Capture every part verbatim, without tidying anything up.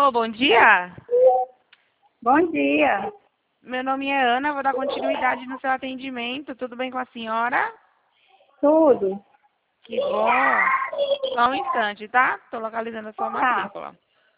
Alô, bom dia. Bom dia. Meu nome é Ana, vou dar continuidade no seu atendimento. Tudo bem com a senhora? Tudo. Que bom. Só um instante, tá? Estou localizando a sua matrícula.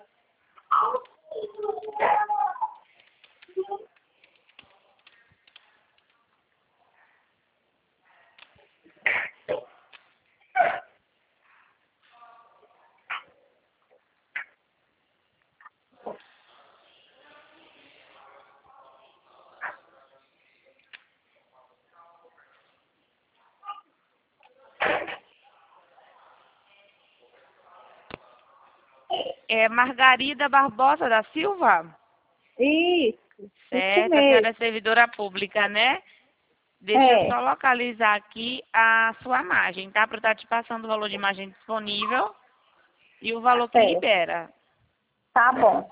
É Margarida Barbosa da Silva? Isso. Certo, Isso a senhora mesmo. é servidora pública, né? Deixa eu É. só localizar aqui a sua margem, tá? Para eu estar te passando o valor de margem disponível e o valor que É. libera. Tá bom.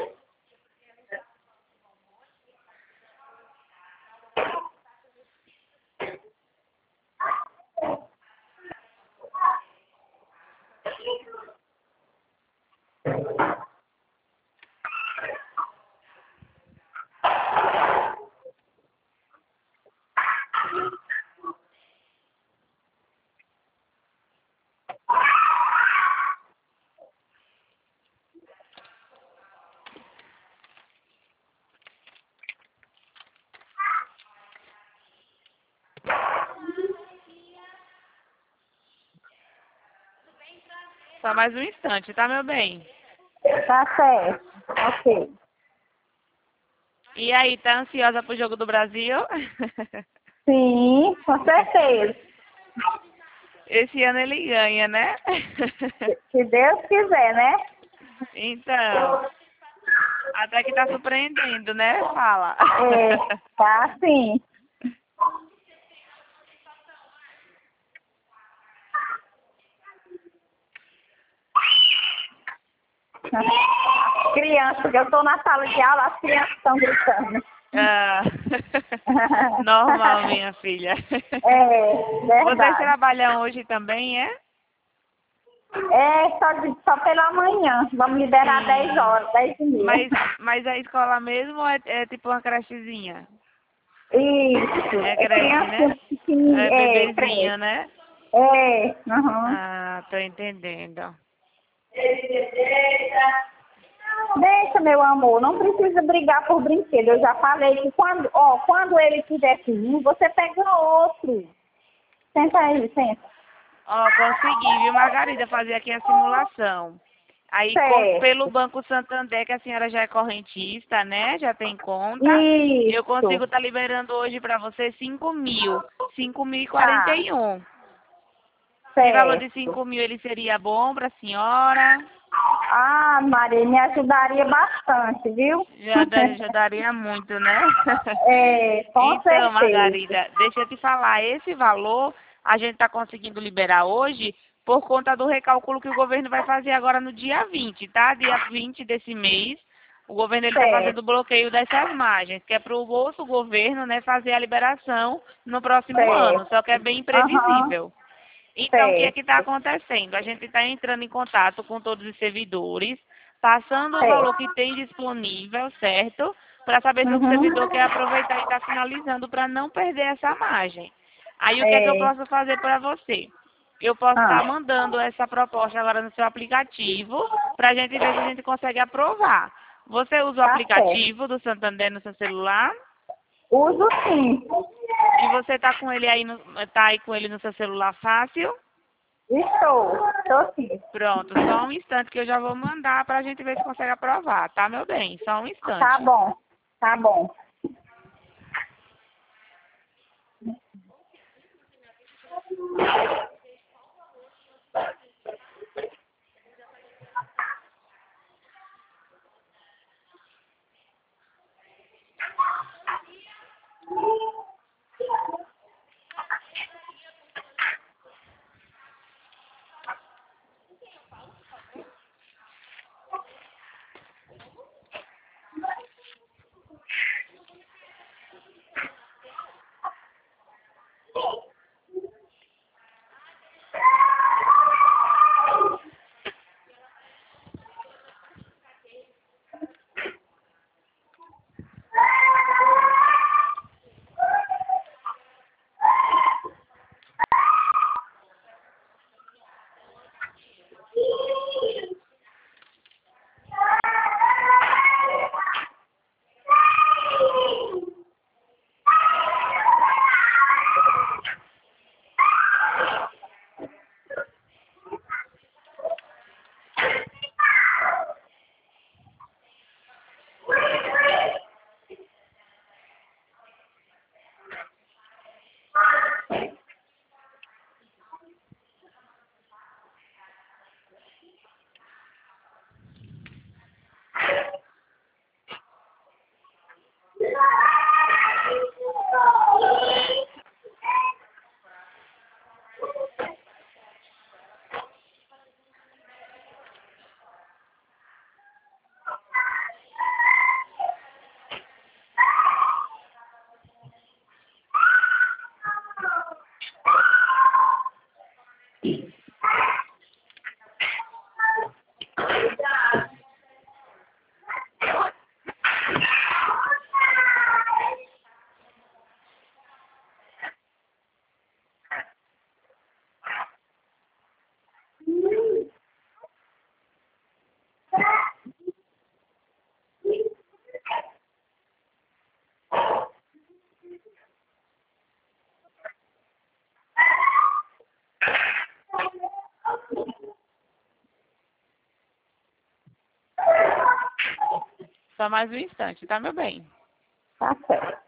Só mais um instante, tá, meu bem? Tá certo. Ok. E aí, tá ansiosa pro Jogo do Brasil? Sim, com certeza. Esse ano ele ganha, né? Se Deus quiser, né? Então, até que tá surpreendendo, né? Fala. É. Tá sim. As crianças, porque eu tô na sala de aula, as crianças estão gritando. Ah, normal, minha filha. É, Vocês verdade. trabalham hoje também, é? É só, de- só pela manhã. Vamos liberar dez Sim. horas, dez e meia. Mas, mas a escola mesmo é, é tipo uma crechezinha? Isso. É É creche, criança né? pequenininha. É É, bebezinha, creche. né? É, aham. Ah, tô entendendo. Deixa, meu amor, não precisa brigar por brinquedo. Eu já falei que quando, ó, quando ele tiver um, você pega outro. Senta aí, senta. Ó, consegui, viu, Margarida, fazer aqui a simulação. Aí, com- pelo Certo. Banco Santander, que a senhora já é correntista, né? Já tem conta. Eu consigo Isso. estar liberando hoje para você cinco mil. cinco mil e quarenta Tá. e um. Esse valor de Certo. cinco mil, ele seria bom para a senhora? Ah, Maria, me ajudaria bastante, viu? Já da- ajudaria muito, né? É, com Então, certeza. Margarida, deixa eu te falar, esse valor a gente está conseguindo liberar hoje por conta do recálculo que o governo vai fazer agora no dia vinte, tá? Dia vinte desse mês, o governo está fazendo o Certo, bloqueio dessas margens, que é para o outro governo, né, fazer a liberação no próximo ano, certo. só que é bem Aham, imprevisível. Então, o que é que está certo, acontecendo? A gente está entrando em contato com todos os servidores, passando o valor que certo. tem disponível, certo? Para saber se o Uhum. servidor quer aproveitar e está finalizando para não perder essa margem. Aí, o que é que eu É, posso fazer para você? Eu posso estar ah, mandando essa proposta agora no seu aplicativo para a gente ver se a gente consegue aprovar. Você usa o tá certo. aplicativo do Santander no seu celular? Uso sim. E você está com ele aí no, tá aí com ele no seu celular fácil? Estou, estou sim. Pronto, só um instante que eu já vou mandar para a gente ver se consegue aprovar, tá, meu bem? Só um Tá instante. bom, tá bom. Só mais um instante, tá, meu bem? Tá certo.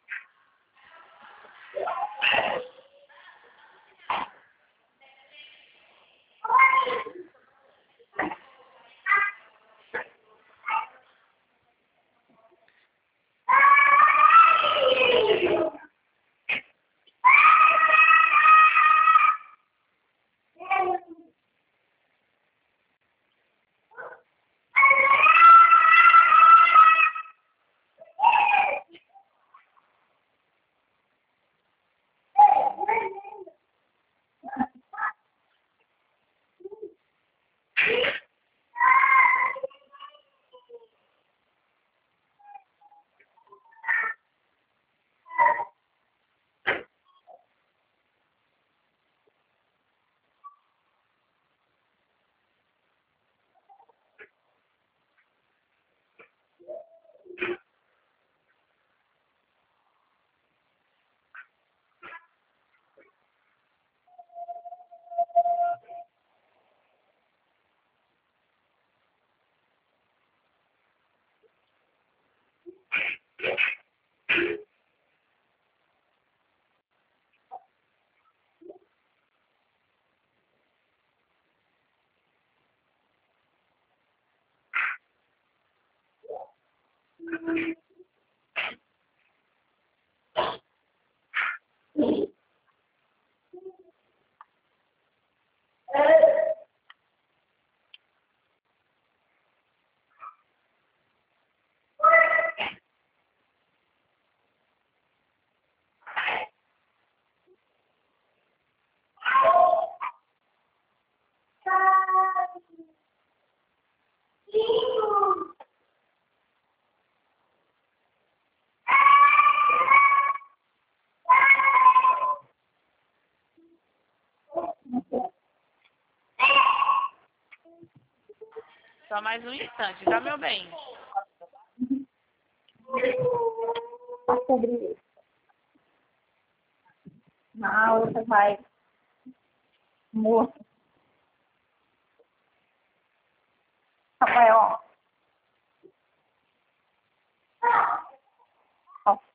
Só mais um instante, tá, meu bem? Tá sobre isso. Na outra vai morto. Rafael, ó. Ó.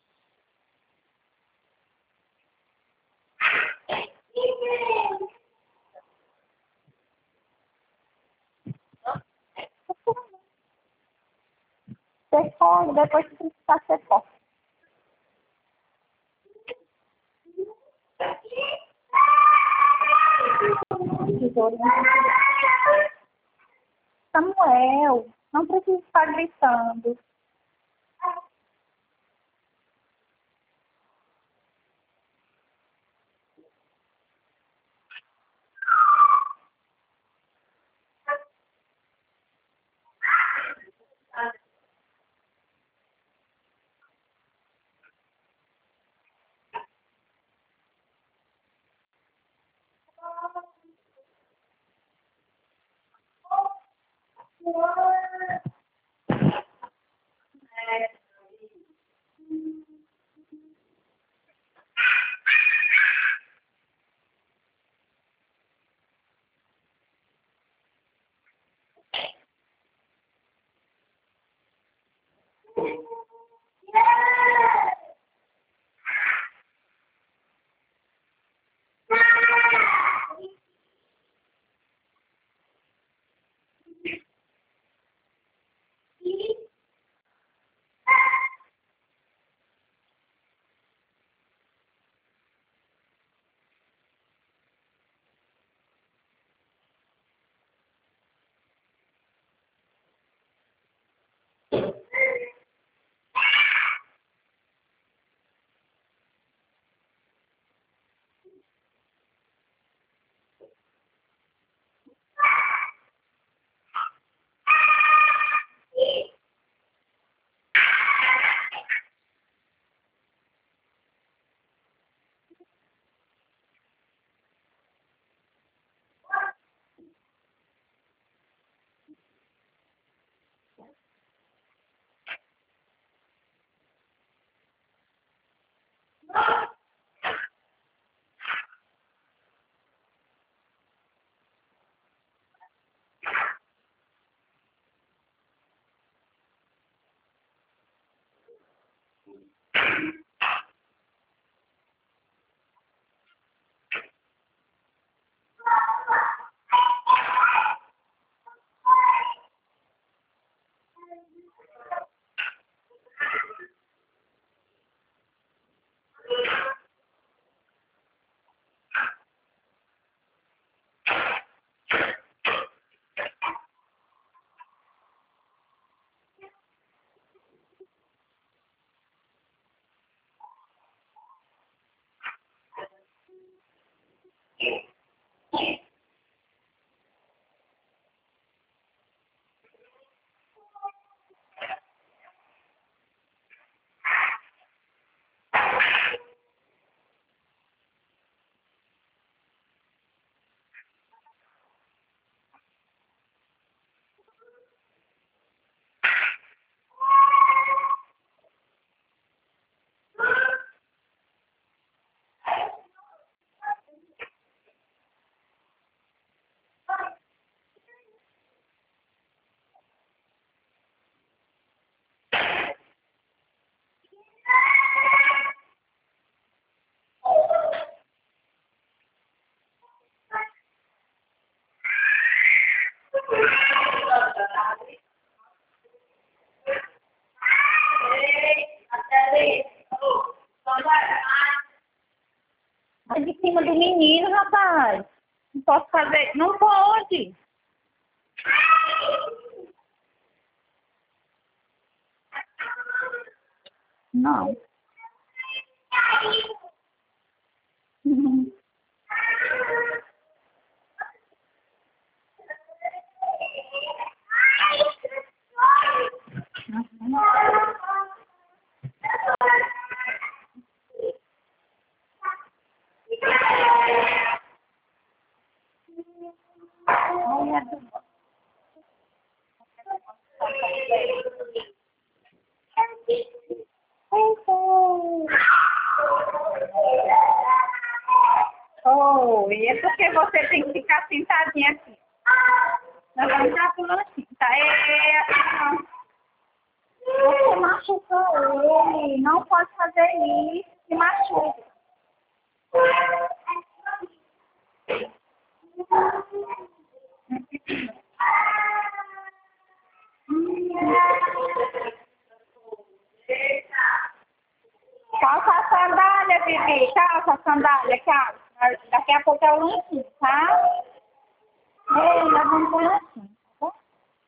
Você come, depois que precisar, você come. Tesourinha. Samuel, não precisa estar gritando. Vai de cima do menino, rapaz. Não posso fazer. Não pode. Não. Uhum. Oh, e é porque você tem que ficar sentadinha aqui. Nós vamos entrar pro lanchinho, tá? É assim, ó. Você machucou ele. Não pode fazer isso. Se machuca. Calça a sandália, Bibi. Calça a sandália, calça. Daqui a pouco é o lanchinho, tá? Ei, nós vamos pro lanchinho, tá bom?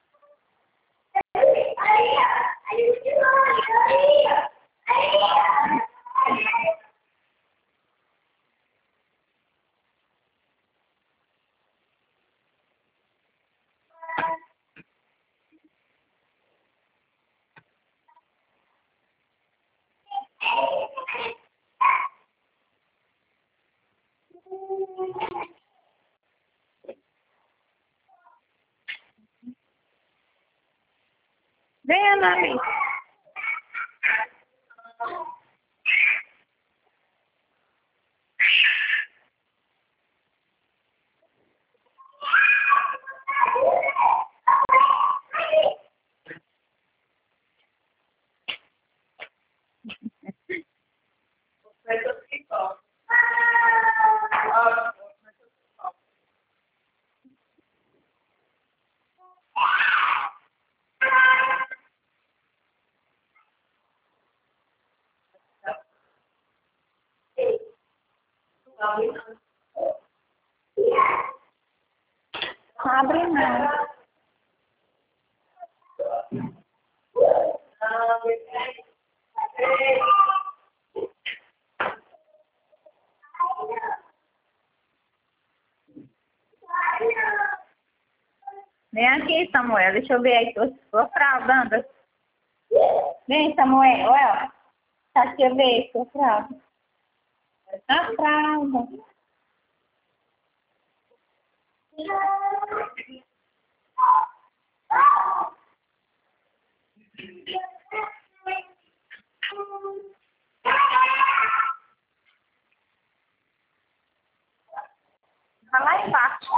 Vem, Ana. Abre não. Vem aqui, Samuel. Deixa eu ver aí tua, tua fralda, anda. Vem, Samuel. Olha. Tá, deixa eu ver tua fralda. A fralda. Tá lá embaixo.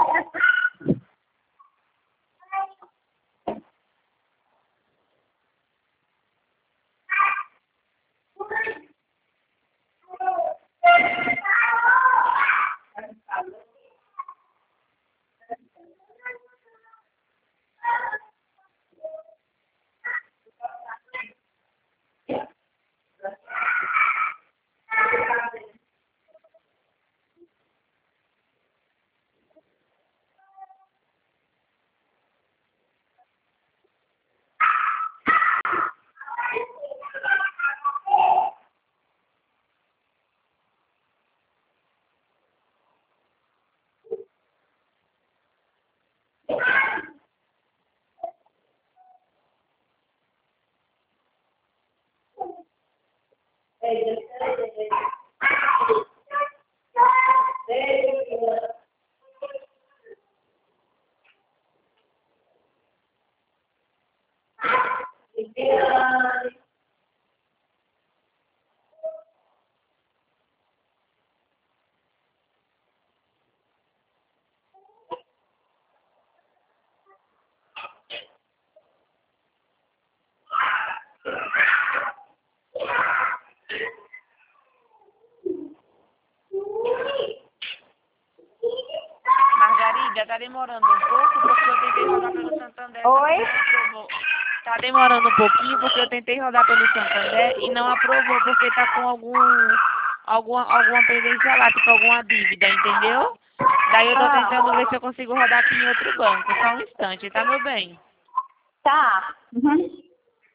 Amiga, tá demorando um pouco porque eu tentei rodar pelo Santander. Oi? Não aprovou. Tá demorando um pouquinho porque eu tentei rodar pelo Santander e não aprovou porque tá com algum, alguma, alguma pendência lá, tipo alguma dívida, entendeu? Daí eu tô Ah, tentando ver se eu consigo rodar aqui em outro banco. Só um instante, tá, meu bem? tá. Uhum.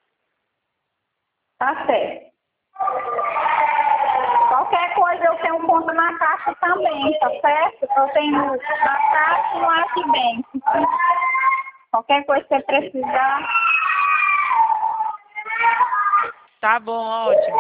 Tá certo. Qualquer coisa eu tenho conta na Caixa também, tá certo? Eu tenho na Caixa e no Arquibank. Qualquer coisa que você precisar. Tá bom, ótimo.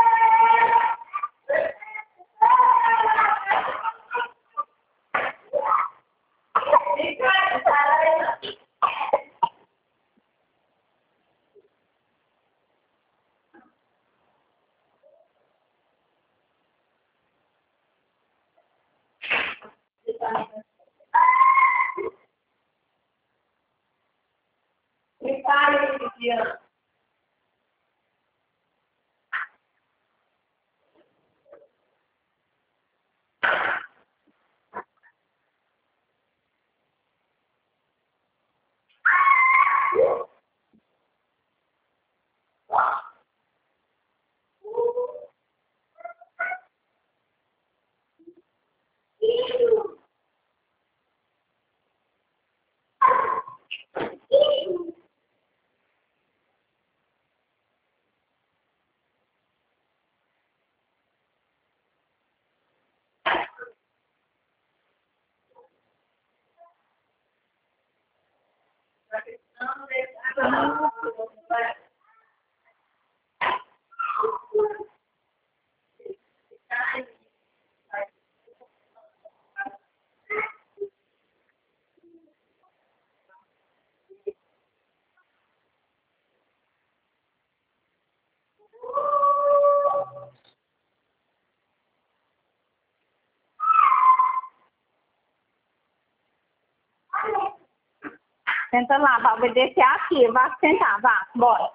Senta lá, vai obedecer aqui. Vai sentar, vá, bora.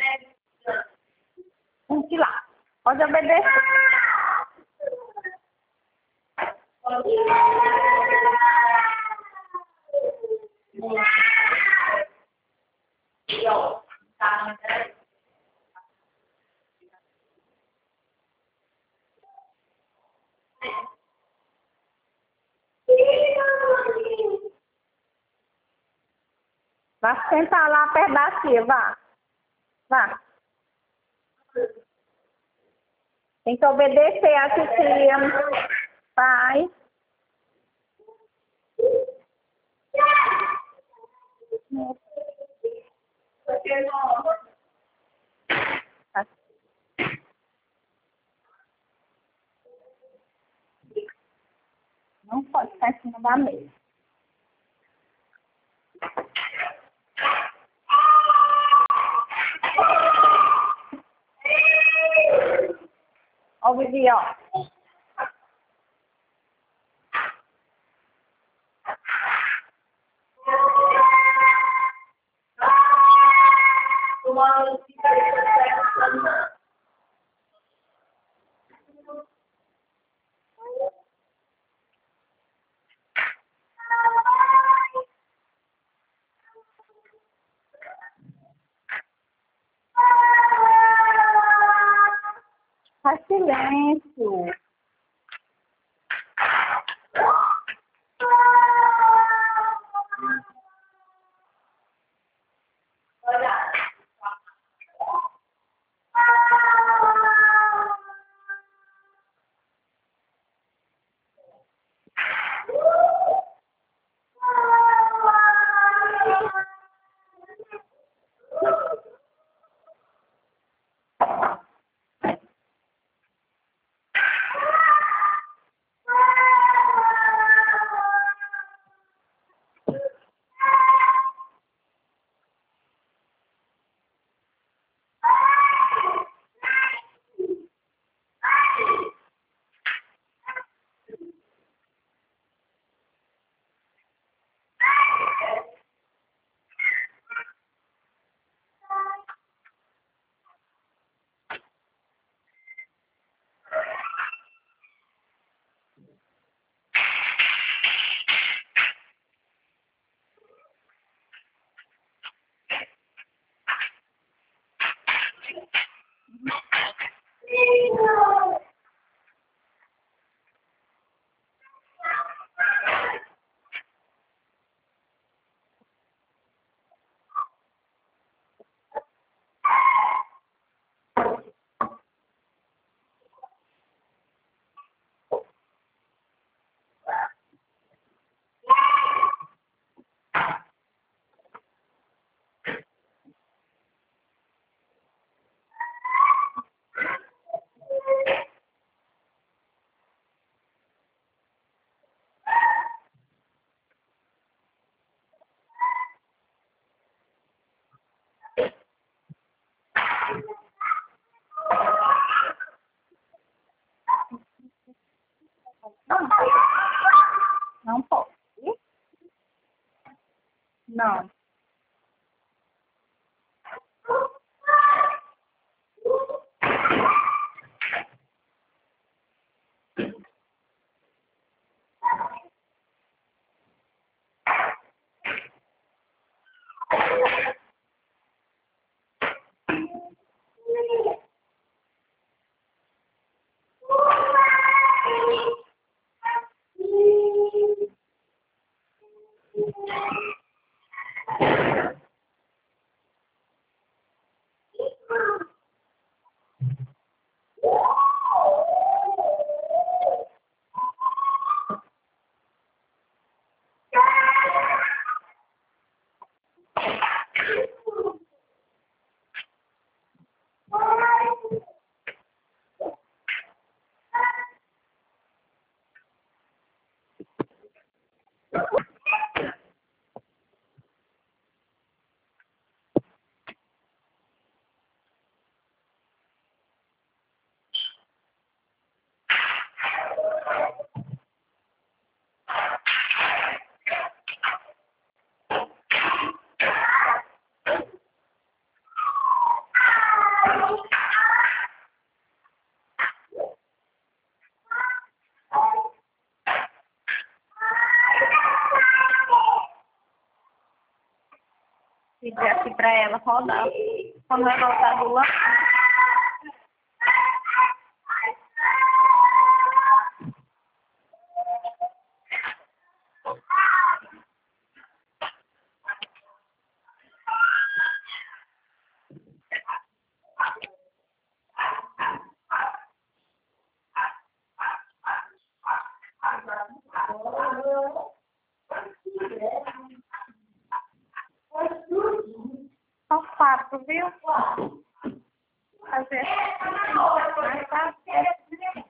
Vamos lá. Pode obedecer. Vai sentar lá perto da tia, vá. Vá. Tem que obedecer a titia. Vai. Não pode ficar em cima da mesa. Ó o Vivi, ó. Faz silêncio. Não. Pedir aqui pra ela rodar. Quando vai voltar do lado. Só fato, viu? Fazer. Mas tá certo.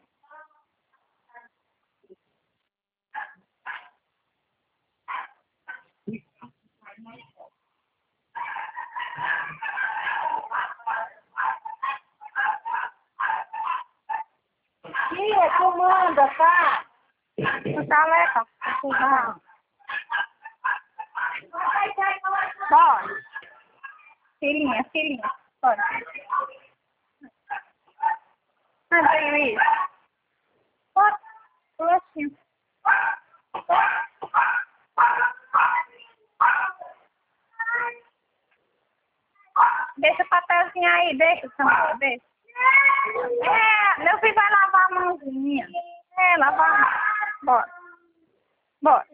Tia, tu manda, tá? Tu tá leca? Tu tá. Bora. Filhinha, filhinha. Bora. Ah, veio isso. Bora. Tô assim. Deixa o papelzinho aí, deixa, Samuel, deixa. É, meu filho vai lavar a mãozinha. É, lavar a mão. Bora. Bora.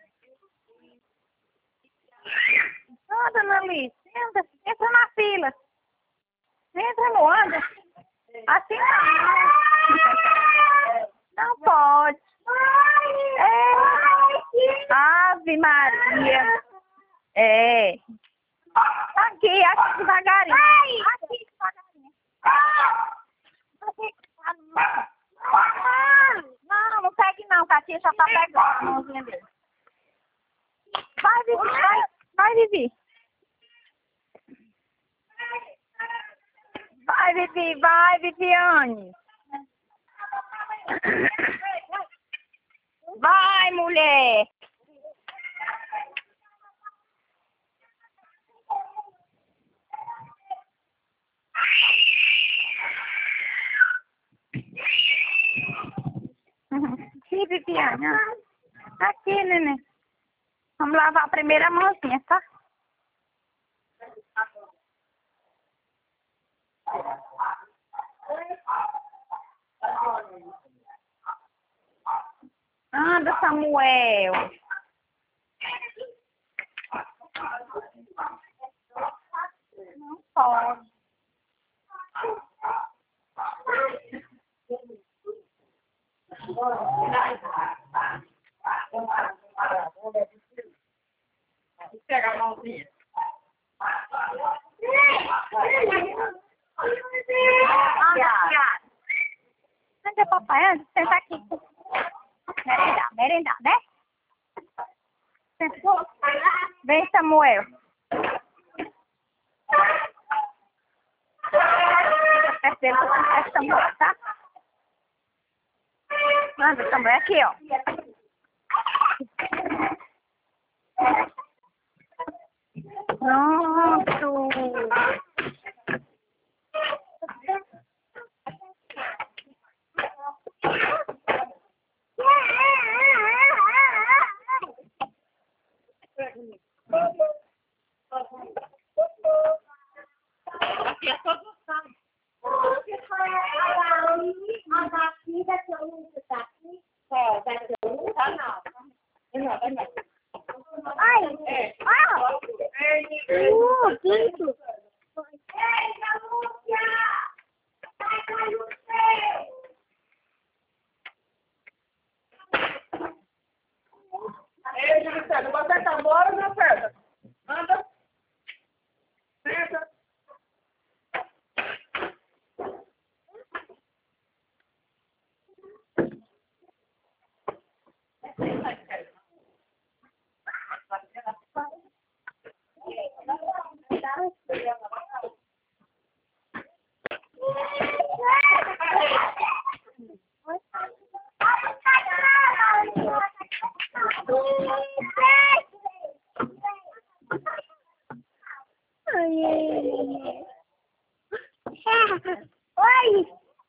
Ah, dona Alice, entra, entra na fila. Entra, não anda. Assim não. Não pode. É. Ave Maria. É. Aqui, aqui devagarinho. Aqui devagarinho. Não, não pegue não, que a tia já tá pegando a mãozinha dele. Vai, Vivi, vai, vai, Vivi. Vai, Vivi, vai, Viviane. Vai, mulher. Aqui, Viviane. Aqui, neném. Vamos lavar a primeira mãozinha, tá? Anda, Samuel. Não pode. Pega a mãozinha. Anda, anda, papai, anda, senta aqui. Merendar, merendar, né? Vem, Samuel. Perto dele, perto Samuel, tá? Anda, Samuel, aqui, ó. Pronto. Aqui é só gostar. A daqui da que eu uso tá aqui. É, da que eu uso tá não. Não, não. Ai, é. Ah! Uh, pinto. Ei, Lúcia! Sai com você! Ei, Juliana, você tá embora ou não, César? Anda. Senta. Oi!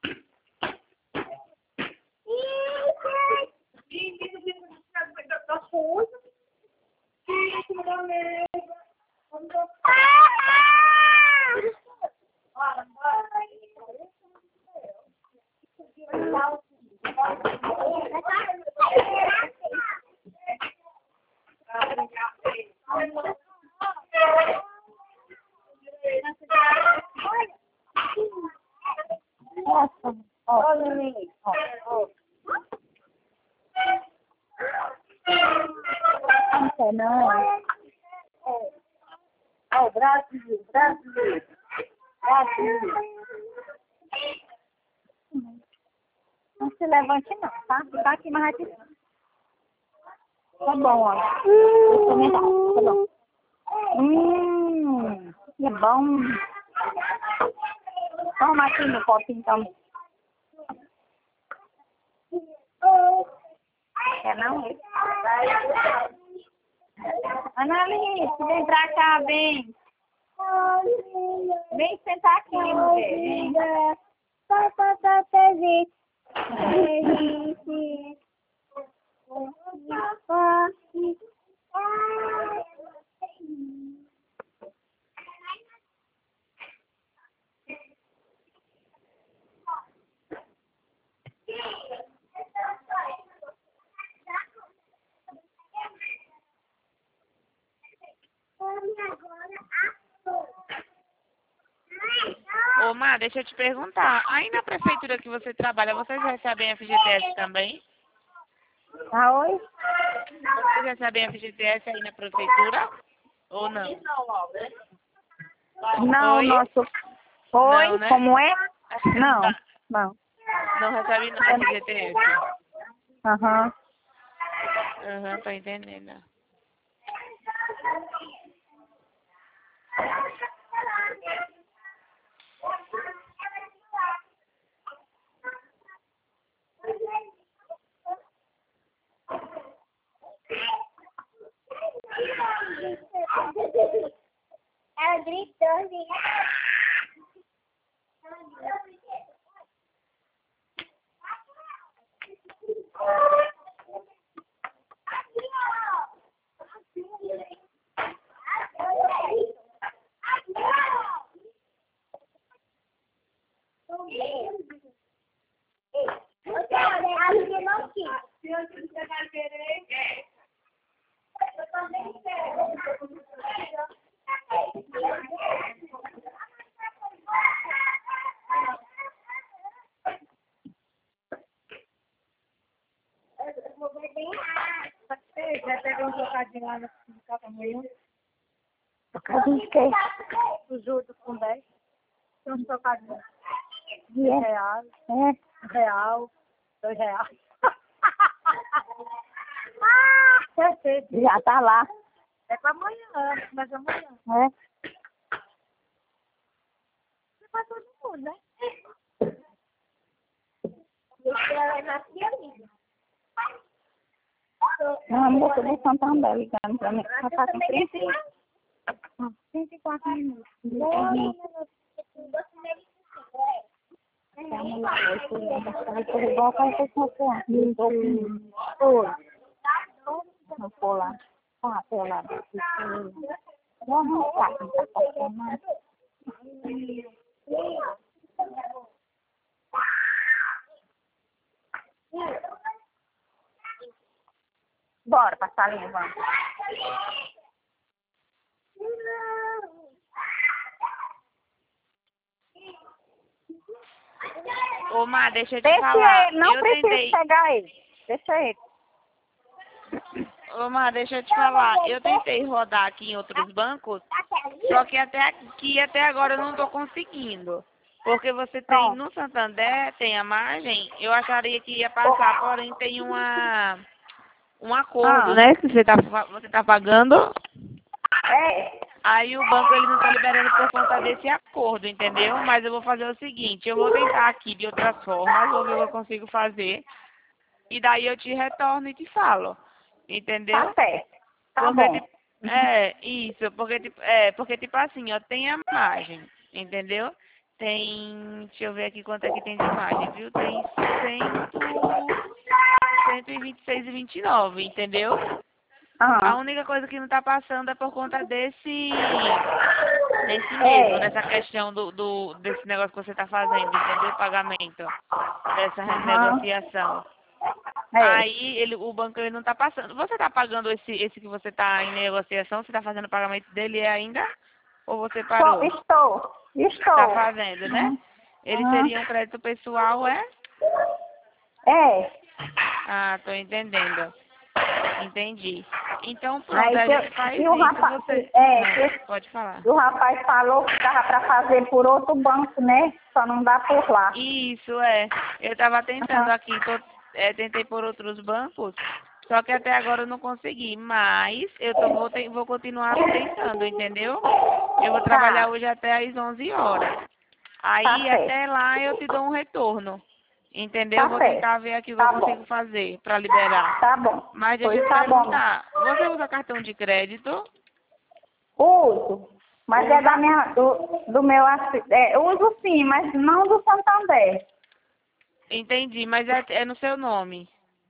Nossa, olha aí, ó. Não quer não. Ó, Brasil, Brasil, Brasil. Não se levante não, tá? Tá aqui mais aqui. Tá bom, ó. Vou comentar, tá bom. Hum, que bom. Toma aqui no copo, então. Quer não? Annalise, vem pra cá, vem. Vem sentar aqui, mulher. Papapá, Feliz. Feliz. Ô, Má, deixa eu te perguntar. Aí na prefeitura que você trabalha, vocês recebem F G T S também? Ah, oi? Vocês recebem F G T S aí na prefeitura? Ou não? Não, Oi? nosso... Oi, Não, né? como é? Não, não. Não recebe não F G T S. Aham. Aham, tô entendendo. Ela gritou, já pegou um trocadinho lá no café amanhã? Trocadinho de quê? O juro com dez. Tem uns trocadinhos. De real. É. Real. Dois reais. Já tá lá. É pra amanhã, mas amanhã. É. É pra todo mundo, né? Ela nasce ali. Não, a moça do Santander ligando pra mim. Ela tá com print. trinta e quatro minutos. Uhum. Vamos lá, vai correr igual para essa sua. Oi. Não vou lá. Ah, pelo lado aqui. Vamos lá, não tá passando mais. Bora, passarinho, vamos. Ô, Má, deixa eu te Deixa falar. ele, não eu precisa tentei... pegar ele. Deixa ele. Ô, Má, deixa eu te falar. Eu tentei rodar aqui em outros bancos, só que até aqui, até agora eu não tô conseguindo. Porque você tem, Pronto. no Santander, tem a margem, eu acharia que ia passar, porém tem uma... um acordo, Ah. né, que você tá, fa- você tá pagando. É. Aí o banco ele não tá liberando por conta desse acordo, entendeu? Mas eu vou fazer o seguinte, eu vou tentar aqui de outras formas, vou ver o que eu consigo fazer. E daí eu te retorno e te falo. Entendeu? Tá certo. Tá Porque, bom. tipo, é, isso, porque tipo, é, porque tipo assim, ó, tem a margem, entendeu? Tem, deixa eu ver aqui quanto é que tem de margem, viu? Tem cento e vinte e seis e vinte e nove, entendeu? A Ah. única coisa que não tá passando é por conta desse, desse mesmo, É. dessa questão do, do, desse negócio que você tá fazendo, entendeu? Pagamento, dessa Aham. renegociação. É. Aí ele, o banco ele não tá passando. Você tá pagando esse, esse que você tá em negociação? Você tá fazendo o pagamento dele ainda? Ou você Estou. parou? Estou. Estou. Tá fazendo, né? Uhum. Ele Uhum. seria um crédito pessoal, é? É. Ah, tô entendendo. Entendi. Então pronto, Aí a que, gente eu- faz que o isso. rapaz, Você. é, Ah, que pode falar. o rapaz falou que dava para fazer por outro banco, né? Só não dá por lá. Isso, é. Eu tava tentando Aham. aqui, tô, é, tentei por outros bancos, só que até agora eu não consegui. Mas eu tô, vou, te- vou continuar tentando, entendeu? Eu vou trabalhar Tá, hoje até às onze horas. tá Aí certo. até lá eu te dou um retorno. Entendeu? Tá Vou certo. tentar ver aqui o que eu Tá bom. consigo fazer para liberar. Tá bom. Mas deixa Pois eu te tá bom. perguntar, você usa cartão de crédito? Uso. Mas é da Usa? minha, do, do meu, assi- é, uso sim, mas não do Santander. Entendi, mas é, é no seu nome.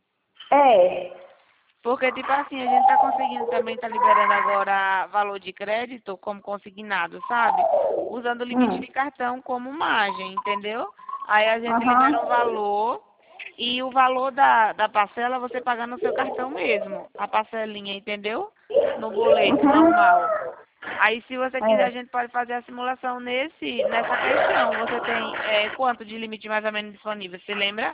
É. Porque, tipo assim, a gente tá conseguindo também, tá liberando agora valor de crédito como consignado, sabe? Usando o limite Hum. de cartão como margem, entendeu? Aí a gente libera um Aham. valor e o valor da, da parcela você paga no seu cartão mesmo. A parcelinha, entendeu? No boleto Uhum. normal. Aí se você quiser a É. gente pode fazer a simulação nesse, nessa questão. Você tem é, quanto de limite mais ou menos disponível, você lembra?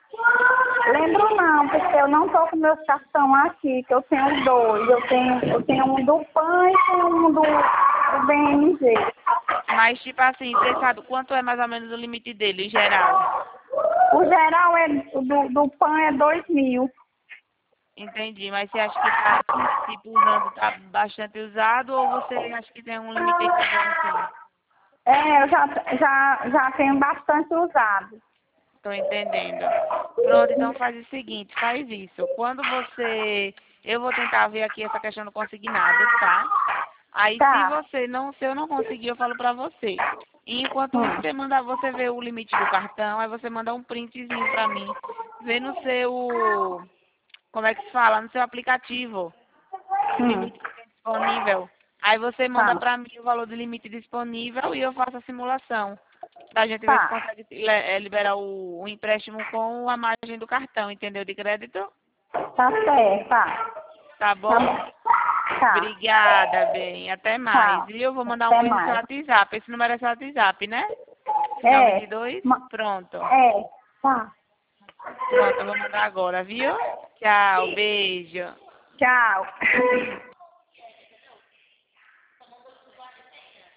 Lembro não, porque eu não tô com meus cartão aqui, que eu tenho dois. Eu tenho, eu tenho um do P A N e tenho um do, do B M G. Mas, tipo assim, você sabe quanto é mais ou menos o limite dele, em geral? O geral é o do, do P A N é dois mil. Entendi, mas você acha que tá, tipo, usando, tá bastante usado ou você acha que tem um limite aí que é bom assim? É, eu já, já, já tenho bastante usado. Tô entendendo. Pronto, então faz o seguinte, faz isso. Quando você... Eu vou tentar ver aqui essa questão do consignado, tá? Aí se Tá. você não, se eu não conseguir, eu falo pra você. E enquanto isso, Hum. você manda, você vê o limite do cartão, aí você manda um printzinho pra mim. Vê no seu, como é que se fala? No seu aplicativo, o Hum. limite que tem disponível. Aí você manda Tá. pra mim o valor do limite disponível e eu faço a simulação. Pra gente ver se Tá. consegue li- eh, liberar o, o empréstimo com a margem do cartão, entendeu? De crédito. Tá certo. Tá. Tá Tá bom? bom. Tá. Obrigada, bem. Até mais. Tá. E eu vou mandar um Até coisa no seu mais. WhatsApp. Esse número é seu WhatsApp, né? Final vinte e É. dois. Ma- Pronto. É. Tá. Pronto, eu vou mandar agora, viu? Tchau, beijo. Tchau.